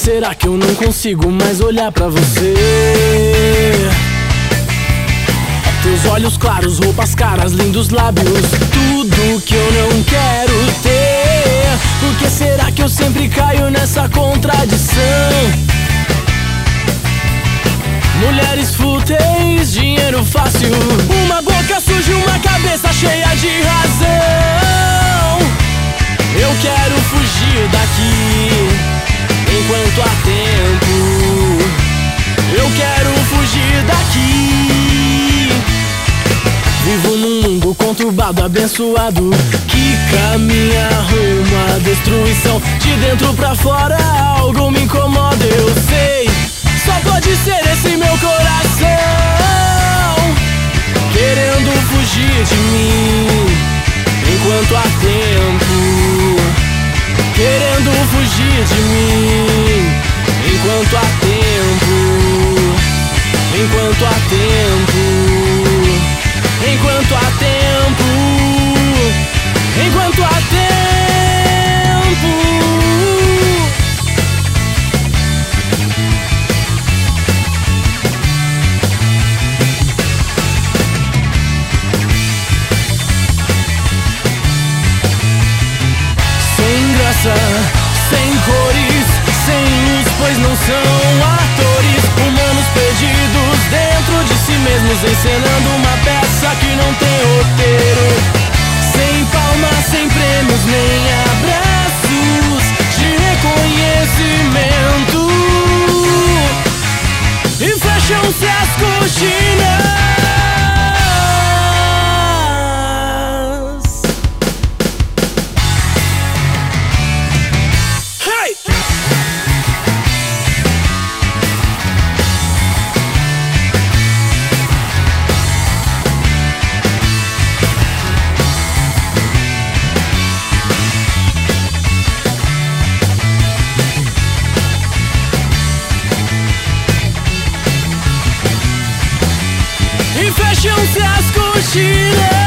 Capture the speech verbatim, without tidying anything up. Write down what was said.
será que eu não consigo mais olhar pra você? Teus olhos claros, roupas caras, lindos lábios, tudo que eu não quero ter. Por que será que eu sempre caio nessa contradição? Mulheres fúteis, dinheiro fácil, uma boca suja, uma cabeça cheia de razão. Eu quero fugir daqui enquanto há tempo. Eu quero fugir daqui. Vivo num mundo conturbado, abençoado, que caminha rumo à destruição. De dentro pra fora algo me incomoda, eu sei. Só pode ser esse meu coração querendo fugir de mim enquanto há tempo. Querendo fugir de mim enquanto há tempo. Enquanto há tempo. Enquanto há tempo. Enquanto há tempo. Sem graça, sem cores, sem luz, pois não são atores. Humanos perdidos dentro de si mesmos, encenando uma peça que não tem roteiro. Sem palmas, sem prêmios, nem abraços de reconhecimento. E fecham-se as cortinas. E fecham-se as cortinas.